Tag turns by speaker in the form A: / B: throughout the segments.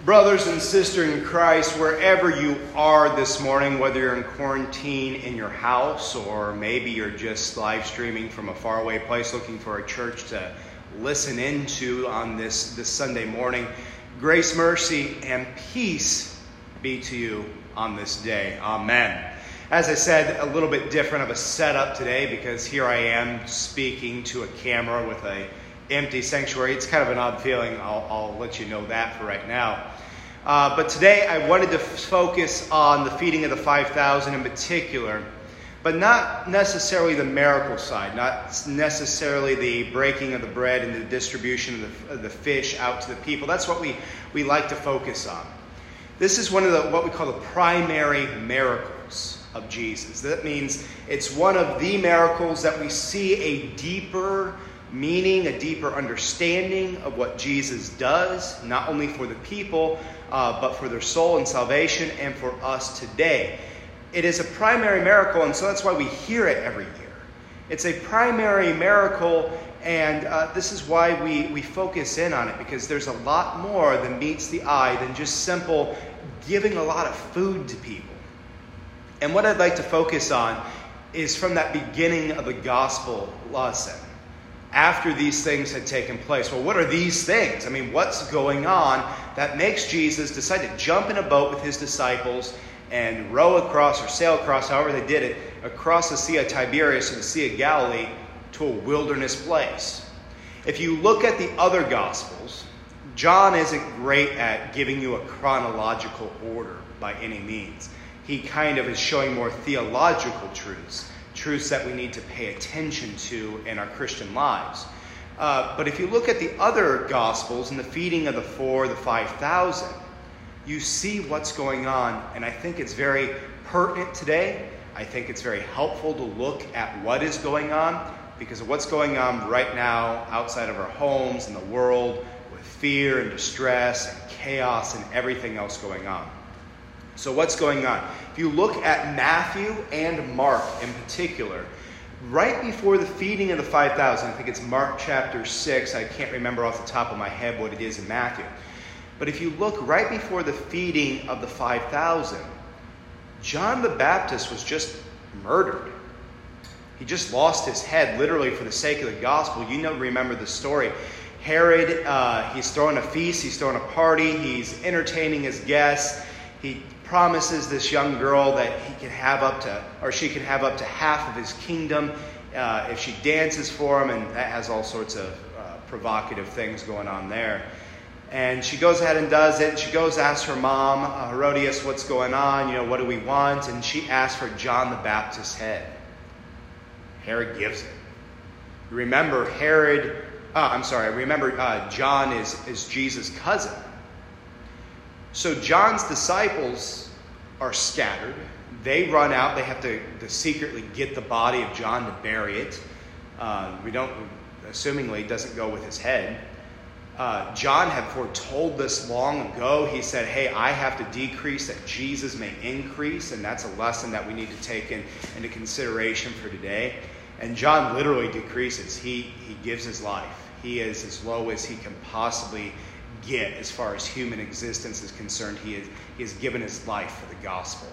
A: Brothers and sisters in Christ, wherever you are this morning, whether you're in quarantine in your house or maybe you're just live streaming from a faraway place looking for a church to listen into on this Sunday morning, grace, mercy, and peace be to you on this day. Amen. As I said, a little bit different of a setup today because here I am speaking to a camera with an empty sanctuary. It's kind of an odd feeling. I'll let you know that for right now. But today I wanted to focus on the feeding of the 5,000 in particular, but not necessarily the miracle side, not necessarily the breaking of the bread and the distribution of the fish out to the people. That's what we like to focus on. This is one of what we call the primary miracles of Jesus. That means it's one of the miracles that we see a deeper meaning, a deeper understanding of what Jesus does, not only for the people, but for their soul and salvation and for us today. It is a primary miracle, and so that's why we hear it every year. It's a primary miracle, and this is why we focus in on it, because there's a lot more than meets the eye than just simple giving a lot of food to people. And what I'd like to focus on is from that beginning of the gospel lesson. After these things had taken place. Well, what are these things? I mean, what's going on that makes Jesus decide to jump in a boat with his disciples and row across or sail across, however they did it, across the Sea of Tiberias or the Sea of Galilee to a wilderness place? If you look at the other Gospels, John isn't great at giving you a chronological order by any means. He kind of is showing more theological truths that we need to pay attention to in our Christian lives. But if you look at the other Gospels and the feeding of the 5,000, you see what's going on. And I think it's very pertinent today. I think it's very helpful to look at what is going on because of what's going on right now outside of our homes and the world with fear and distress and chaos and everything else going on. So what's going on? If you look at Matthew and Mark in particular, right before the feeding of the 5,000, I think it's Mark chapter 6, I can't remember off the top of my head what it is in Matthew. But if you look right before the feeding of the 5,000, John the Baptist was just murdered. He just lost his head literally for the sake of the gospel. Remember the story. Herod, he's throwing a feast, he's throwing a party, he's entertaining his guests. He promises this young girl that she can have up to half of his kingdom if she dances for him, and that has all sorts of provocative things going on there. And she goes ahead and does it. She goes, asks her mom, Herodias, what's going on? What do we want? And she asks for John the Baptist's head. Herod gives it. Remember, John is Jesus' cousin. So John's disciples are scattered. They run out. They have to secretly get the body of John to bury it. Assumingly, doesn't go with his head. John had foretold this long ago. He said, hey, I have to decrease that Jesus may increase. And that's a lesson that we need to take into consideration for today. And John literally decreases. He gives his life. He is as low as he can possibly get as far as human existence is concerned. He has given his life for the gospel.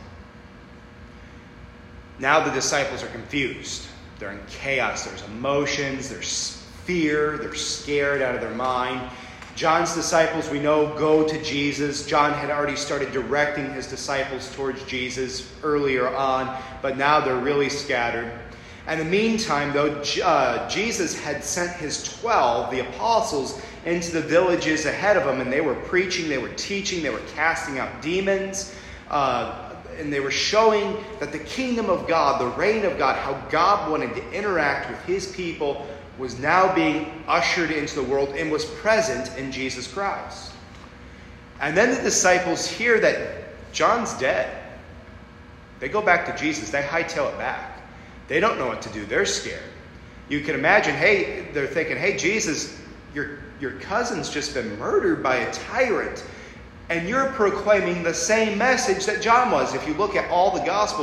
A: Now the disciples are confused. They're in chaos. There's emotions. There's fear. They're scared out of their mind. John's disciples, we know, go to Jesus. John had already started directing his disciples towards Jesus earlier on, but now they're really scattered. And in the meantime, though, Jesus had sent his 12, the apostles, into the villages ahead of him, and they were preaching, they were teaching, they were casting out demons, and they were showing that the kingdom of God, the reign of God, how God wanted to interact with his people, was now being ushered into the world and was present in Jesus Christ. And then the disciples hear that John's dead. They go back to Jesus. They hightail it back. They don't know what to do. They're scared. You can imagine, they're thinking, hey, Jesus, your cousin's just been murdered by a tyrant. And you're proclaiming the same message that John was. If you look at all the Gospels,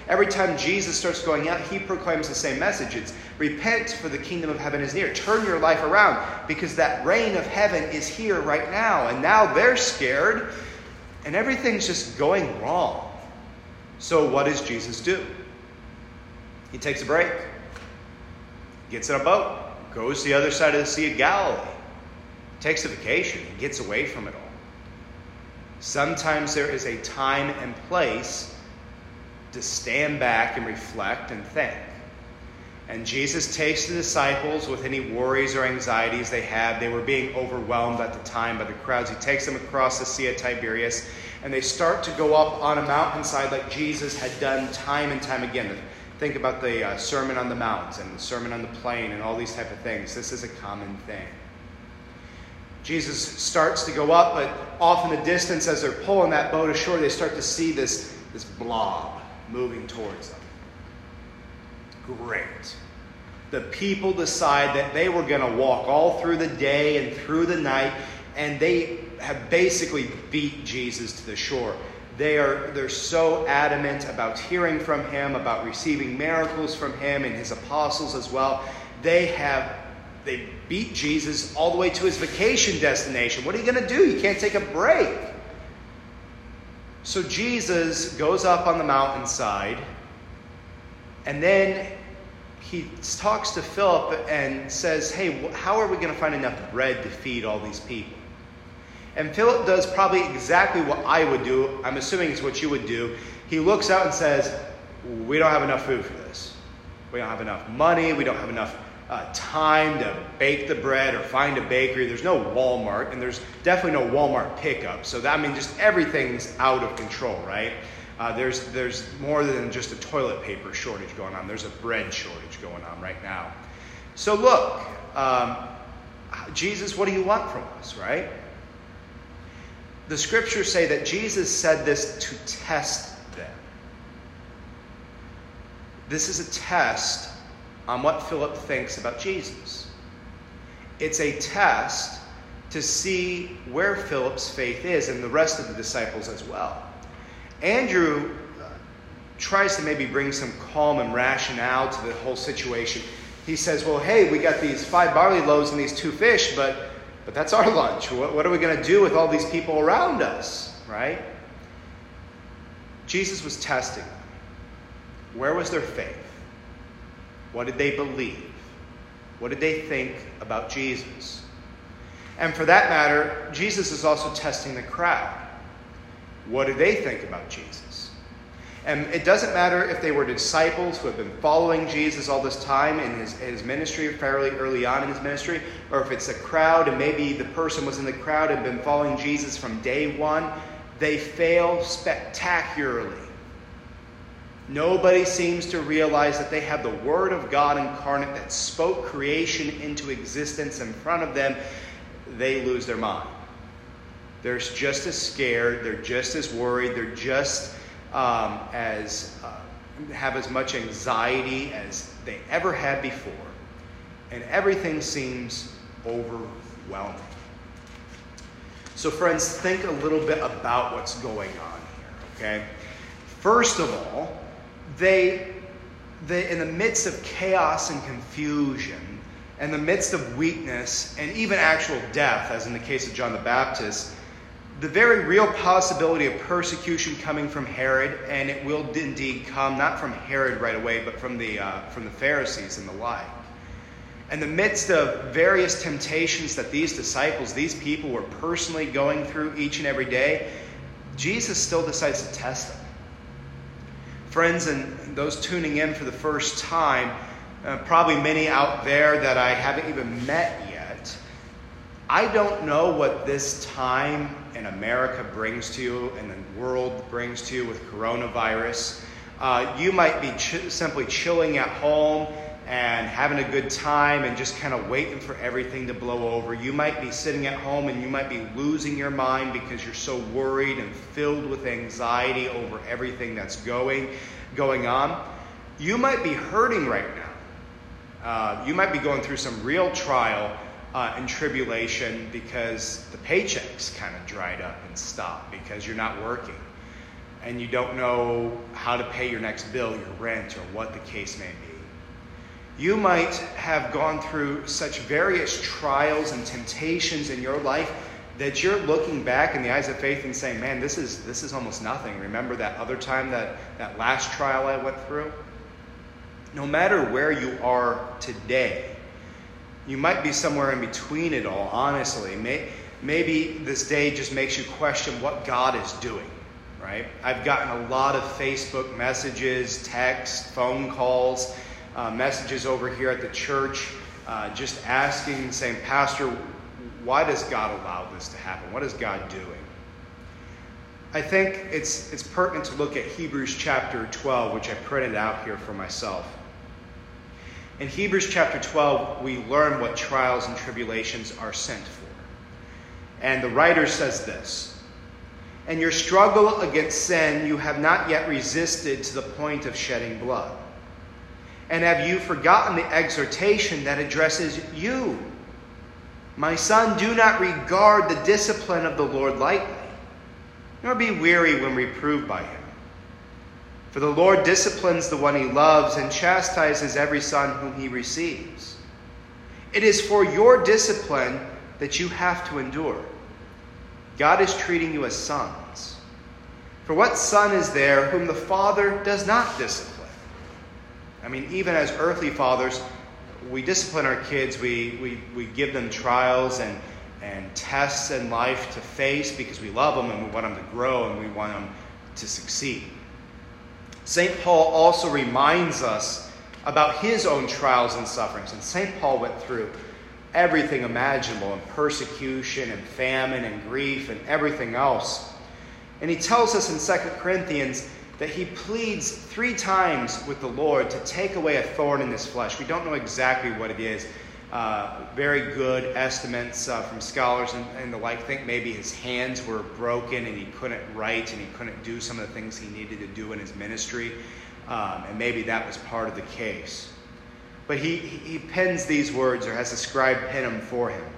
A: Every time Jesus starts going out, he proclaims the same message. It's repent, for the kingdom of heaven is near. Turn your life around, because that reign of heaven is here right now. And now they're scared, and everything's just going wrong. So what does Jesus do? He takes a break, gets in a boat, goes to the other side of the Sea of Galilee, takes a vacation, and gets away from it all. Sometimes there is a time and place to stand back and reflect and think. And Jesus takes the disciples with any worries or anxieties they had. They were being overwhelmed at the time by the crowds. He takes them across the Sea of Tiberias, and they start to go up on a mountainside like Jesus had done time and time again. Think about the Sermon on the Mount and the Sermon on the Plain and all these type of things. This is a common thing. Jesus starts to go up, but off in the distance, as they're pulling that boat ashore, they start to see this blob moving towards them. Great. The people decide that they were going to walk all through the day and through the night, and they have basically beat Jesus to the shore. They're so adamant about hearing from him, about receiving miracles from him and his apostles as well. They beat Jesus all the way to his vacation destination. What are you going to do? You can't take a break. So Jesus goes up on the mountainside, and then he talks to Philip and says, hey, how are we going to find enough bread to feed all these people? And Philip does probably exactly what I would do. I'm assuming it's what you would do. He looks out and says, we don't have enough food for this. We don't have enough money. We don't have enough time to bake the bread or find a bakery. There's no Walmart, and there's definitely no Walmart pickup. So just everything's out of control, right? There's more than just a toilet paper shortage going on. There's a bread shortage going on right now. So look, Jesus, what do you want from us, right? The scriptures say that Jesus said this to test them. This is a test on what Philip thinks about Jesus. It's a test to see where Philip's faith is, and the rest of the disciples as well. Andrew tries to maybe bring some calm and rationale to the whole situation. He says, well, hey, we got these 5 barley loaves and these 2 fish, but that's our lunch. What are we going to do with all these people around us, right? Jesus was testing them. Where was their faith? What did they believe? What did they think about Jesus? And for that matter, Jesus is also testing the crowd. What did they think about Jesus? And it doesn't matter if they were disciples who have been following Jesus all this time in his ministry, fairly early on in his ministry, or if it's a crowd and maybe the person was in the crowd and been following Jesus from day one. They fail spectacularly. Nobody seems to realize that they have the Word of God incarnate that spoke creation into existence in front of them. They lose their mind. They're just as scared. They're just as worried. They're just have as much anxiety as they ever had before. And everything seems overwhelming. So friends, think a little bit about what's going on here, okay? First of all, they in the midst of chaos and confusion, in the midst of weakness and even actual death, as in the case of John the Baptist, the very real possibility of persecution coming from Herod, and it will indeed come, not from Herod right away, but from the Pharisees and the like. In the midst of various temptations that these disciples, these people were personally going through each and every day, Jesus still decides to test them. Friends, and those tuning in for the first time, probably many out there that I haven't even met yet, I don't know what this time in America brings to you and the world brings to you with coronavirus. You might be simply chilling at home and having a good time and just kind of waiting for everything to blow over. You might be sitting at home and you might be losing your mind because you're so worried and filled with anxiety over everything that's going on. You might be hurting right now. You might be going through some real trial and tribulation because the paychecks kind of dried up and stopped because you're not working. and you don't know how to pay your next bill, your rent, or what the case may be. You might have gone through such various trials and temptations in your life that you're looking back in the eyes of faith and saying, man, this is almost nothing. Remember that other time, that last trial I went through? No matter where you are today, you might be somewhere in between it all, honestly. Maybe this day just makes you question what God is doing, right? I've gotten a lot of Facebook messages, texts, phone calls, messages over here at the church, just asking, saying, Pastor, why does God allow this to happen? What is God doing? I think it's pertinent to look at Hebrews chapter 12, which I printed out here for myself. In Hebrews chapter 12, we learn what trials and tribulations are sent for. And the writer says this, "In your struggle against sin, you have not yet resisted to the point of shedding blood. And have you forgotten the exhortation that addresses you? My son, do not regard the discipline of the Lord lightly, nor be weary when reproved by him. For the Lord disciplines the one he loves and chastises every son whom he receives. It is for your discipline that you have to endure. God is treating you as sons. For what son is there whom the Father does not discipline?" I mean, even as earthly fathers, we discipline our kids. We give them trials and tests in life to face because we love them and we want them to grow and we want them to succeed. St. Paul also reminds us about his own trials and sufferings. And St. Paul went through everything imaginable, and persecution and famine and grief and everything else. And he tells us in 2 Corinthians that he pleads 3 times with the Lord to take away a thorn in his flesh. We don't know exactly what it is. Very good estimates from scholars and the like think maybe his hands were broken and he couldn't write and he couldn't do some of the things he needed to do in his ministry. And maybe that was part of the case. But he pens these words, or has a scribe pen them for him.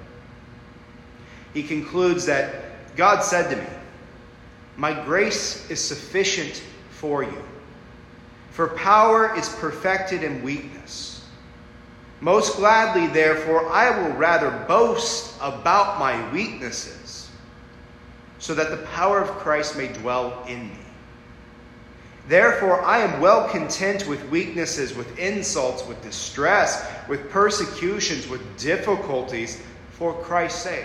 A: He concludes that God said to me, "My grace is sufficient for you, for power is perfected in weakness. Most gladly, therefore, I will rather boast about my weaknesses, so that the power of Christ may dwell in me. Therefore, I am well content with weaknesses, with insults, with distress, with persecutions, with difficulties, for Christ's sake.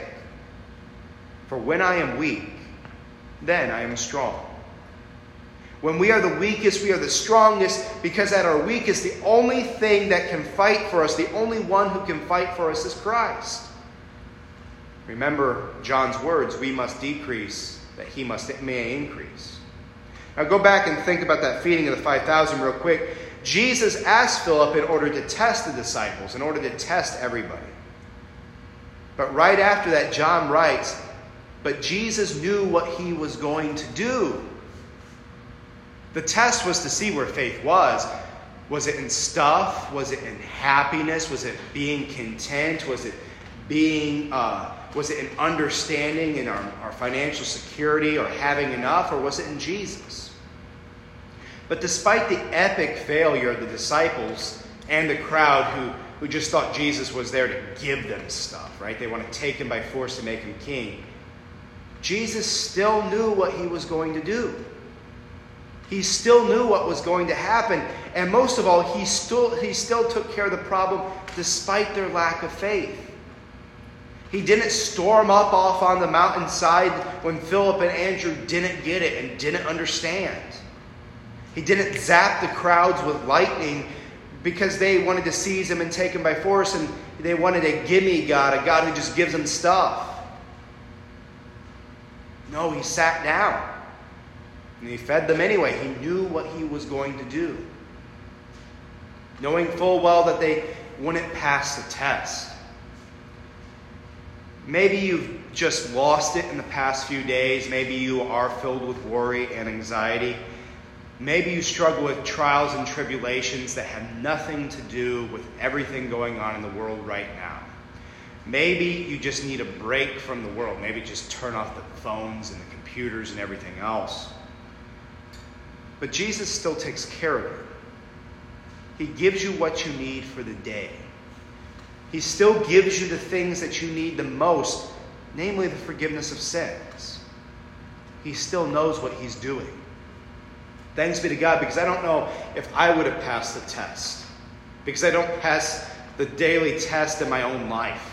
A: For when I am weak, then I am strong." When we are the weakest, we are the strongest, because at our weakest, the only thing that can fight for us, the only one who can fight for us is Christ. Remember John's words, we must decrease, that he may increase. Now go back and think about that feeding of the 5,000 real quick. Jesus asked Philip in order to test the disciples, in order to test everybody. But right after that, John writes, but Jesus knew what he was going to do. The test was to see where faith was. Was it in stuff? Was it in happiness? Was it being content? Was it in understanding in our financial security or having enough? Or was it in Jesus? But despite the epic failure of the disciples and the crowd who just thought Jesus was there to give them stuff, right? They want to take him by force to make him king. Jesus still knew what he was going to do. He still knew what was going to happen. And most of all, he still took care of the problem despite their lack of faith. He didn't storm up off on the mountainside when Philip and Andrew didn't get it and didn't understand. He didn't zap the crowds with lightning because they wanted to seize him and take him by force, and they wanted a gimme God, a God who just gives them stuff. No, he sat down. And he fed them anyway. He knew what he was going to do, knowing full well that they wouldn't pass the test. Maybe you've just lost it in the past few days. Maybe you are filled with worry and anxiety. Maybe you struggle with trials and tribulations that have nothing to do with everything going on in the world right now. Maybe you just need a break from the world. Maybe just turn off the phones and the computers and everything else. But Jesus still takes care of you. He gives you what you need for the day. He still gives you the things that you need the most, namely the forgiveness of sins. He still knows what he's doing. Thanks be to God, because I don't know if I would have passed the test, because I don't pass the daily test in my own life.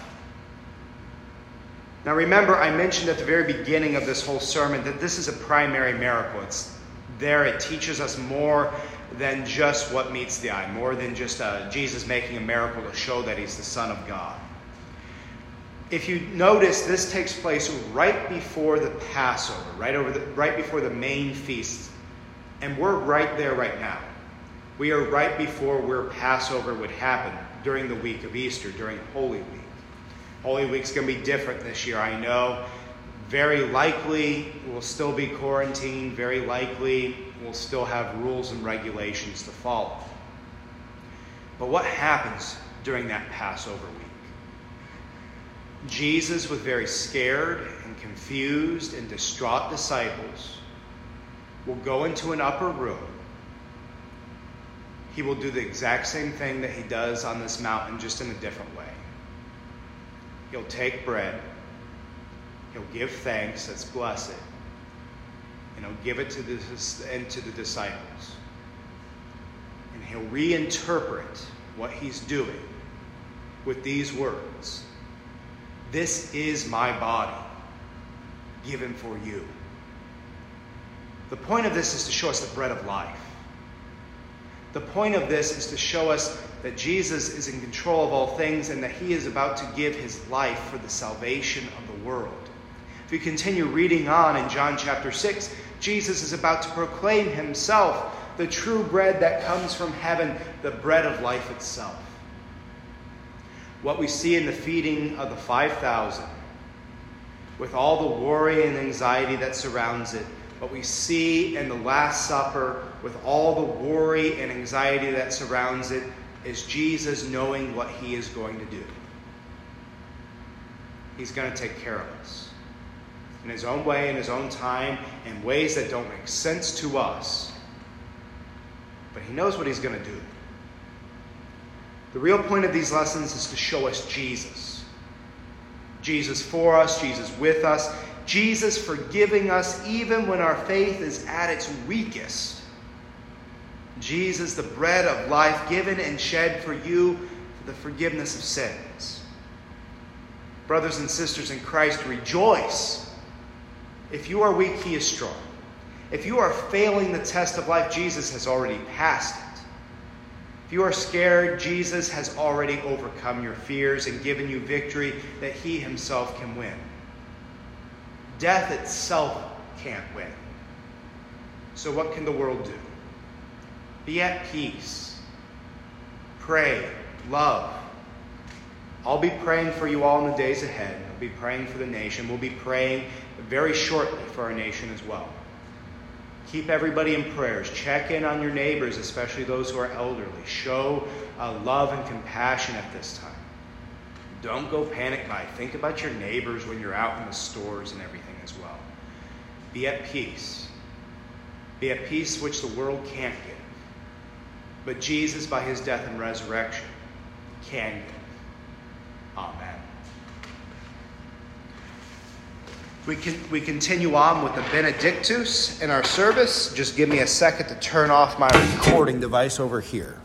A: Now remember, I mentioned at the very beginning of this whole sermon that this is a primary miracle. It teaches us more than just what meets the eye, more than just Jesus making a miracle to show that he's the Son of God. If you notice, this takes place right before the Passover, right before the main feast. And we're right there right now. We are right before where Passover would happen during the week of Easter, during Holy Week. Holy Week's going to be different this year, I know. Very likely we'll still be quarantined. Very likely we'll still have rules and regulations to follow. But what happens during that Passover week? Jesus, with very scared and confused and distraught disciples, will go into an upper room. He will do the exact same thing that he does on this mountain, just in a different way. He'll take bread. He'll give thanks, that's blessed, and he'll give it to the disciples. And he'll reinterpret what he's doing with these words. This is my body, given for you. The point of this is to show us the bread of life. The point of this is to show us that Jesus is in control of all things and that he is about to give his life for the salvation of the world. If you continue reading on in John chapter 6, Jesus is about to proclaim himself the true bread that comes from heaven, the bread of life itself. What we see in the feeding of the 5,000, with all the worry and anxiety that surrounds it, what we see in the Last Supper, with all the worry and anxiety that surrounds it, is Jesus knowing what he is going to do. He's going to take care of us in his own way, in his own time, in ways that don't make sense to us. But he knows what he's going to do. The real point of these lessons is to show us Jesus. Jesus for us, Jesus with us, Jesus forgiving us even when our faith is at its weakest. Jesus, the bread of life, given and shed for you for the forgiveness of sins. Brothers and sisters in Christ, rejoice. If you are weak, he is strong. If you are failing the test of life, Jesus has already passed it. If you are scared, Jesus has already overcome your fears and given you victory that he himself can win. Death itself can't win. So what can the world do? Be at peace. Pray. Love. I'll be praying for you all in the days ahead. I'll be praying for the nation. We'll be praying very shortly for our nation as well. Keep everybody in prayers. Check in on your neighbors, especially those who are elderly. Show love and compassion at this time. Don't go panic buy. Think about your neighbors when you're out in the stores and everything as well. Be at peace. Be at peace which the world can't give. But Jesus, by his death and resurrection, can give. Amen. We continue on with the Benedictus in our service. Just give me a second to turn off my recording device over here.